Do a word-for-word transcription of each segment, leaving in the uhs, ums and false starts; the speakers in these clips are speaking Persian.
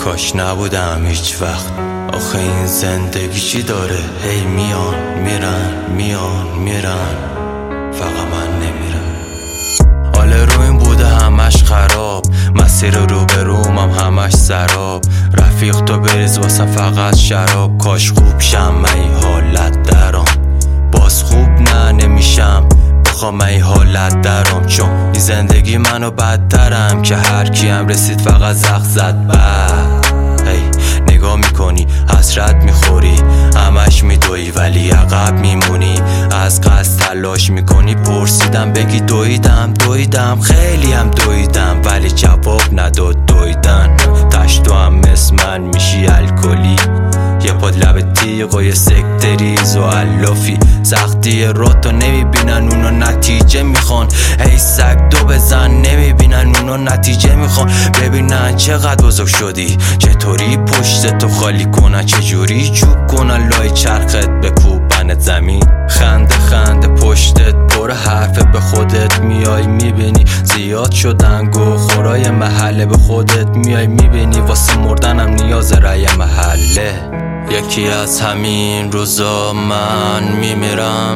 کاش نبودم هیچ وقت. آخه این زندگی چی داره؟ هی میان میرن میان میرن، فقط من نمیرم. حال رو این بوده همش خراب، مسیر رو به روم هم همش سراب. رفیق تو بریز واسه فقط شراب، کاش خوب شم من این حالت درام. باز خوب نه نمیشم بخوام من این حالت درام، چون این زندگی منو بدترم که هر کیم رسید فقط زخ زد. بعد هی نگاه میکنی حسرت میخوری، همش میدوی ولی عقب میمونی. از قصد تلاش میکنی پرسیدم بگی دویدم دویدم خیلی هم دویدم، ولی جواب نداد دویدن. تش تو هم مثل من میشی الکلی، یه پاد لب تیغ و یه سکتریز و علافی. سختی رو تو نمیبینن اونا نتیجه میخوان، ای سگ دو بزن نمیبینن اونا نتیجه میخوان. ببینن چقدر بزرگ شدی، چطوری پشت تو خالی کنن، چجوری چوب کنن لای چرخت بکوبنت زمین. خنده خنده پشتت پر حرفه، به خودت میای میبینی زیاد شدن گو خورای محله. به خودت میای میبینی واسه مردنم نیاز رای محله. یکی از همین روزا من میمیرم،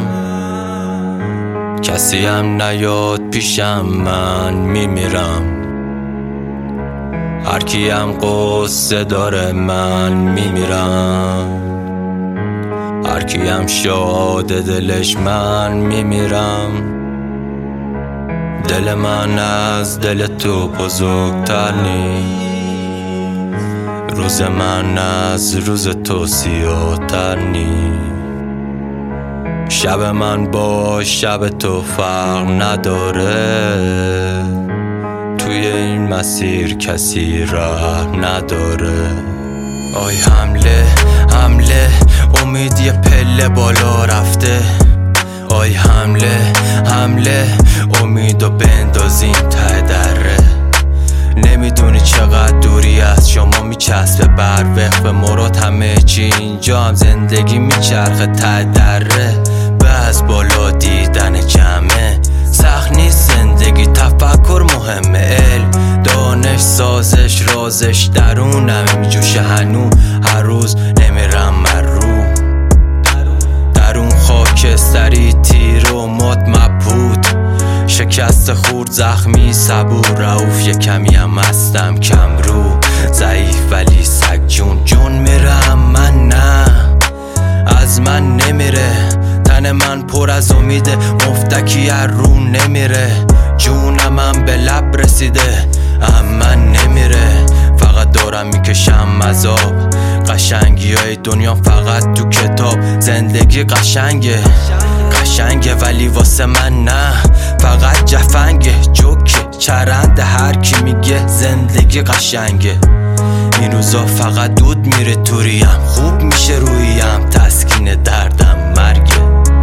کسی هم نیاد پیشم من میمیرم. هر کی هم قصه داره من میمیرم، هر کی هم شاد دلش من میمیرم. دل من از دل تو بزرگتر نیست، روز من از روز تو سیاه‌تر نیست. شب من با شب تو فرق نداره، توی این مسیر کسی راه نداره. آی حمله حمله امید یه پله بالا رفته. آی حمله حمله امیدو بندازیم ته دره. نمیدونی چقدر دوری از شما میچسبه بر وقف مراد، همه چی اینجا هم زندگی میچرخه ته دره. به از بالا دیدن جمعه سخت نیست زندگی، تفکر مهمه. علم دانش سازش رازش درونم میجوشه هنو، هر روز نمیرم مرو. درون خاکستری تیر و مات مبهوت، شکست خورد زخمی صبور. رعوف یه کمی هم هستم کم رو، ضعیف ولی سگ جون جون میرم من نه. از من نمیره تن من پر از امیده، مفتکی هر رو نمیره. جونم هم به لب رسیده اما نمیره، فقط دارم میکشم عذاب. قشنگی های دنیا فقط تو کتاب، زندگی قشنگه قشنگه ولی واسه من نه، فقط جفنگه. جوکه چرنده هر کی میگه زندگی قشنگه. این روزا فقط دود میره توریم، خوب میشه رویم تسکین دردم مرگه.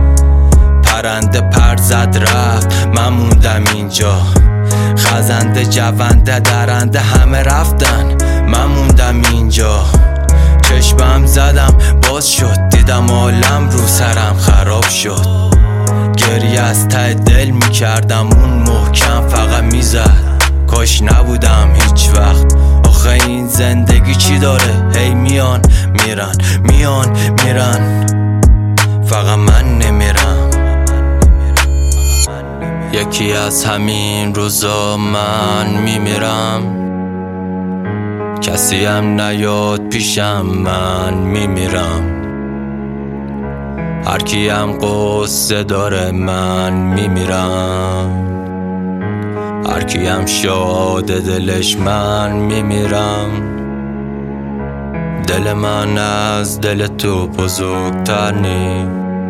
پرنده پر زد رفت من موندم اینجا، خزنده جونده درنده همه رفتن من موندم اینجا. چشمم زدم باز شد، دیدم عالم رو سرم خراب شد. گریه از ته دل میکردم اون محکم فقط میزد، کاش نبودم هیچ وقت. آخه این زندگی چی داره؟ هی میان میرن میان میرن، فقط من نمیرم. یکی از همین روزا من میمیرم، کسی هم نیاد پیشم من میمیرم. هر کی هم قصه داره من میمیرم، هر کی هم شاد دلش من میمیرم. دل من از دل تو بزرگتر نیست،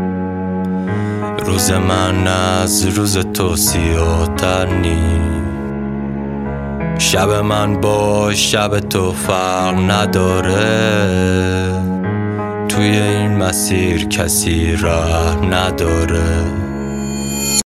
روز من از روز تو سیاه‌تر نیست. شب من با شب تو فرق نداره، توی این مسیر کسی راه نداره.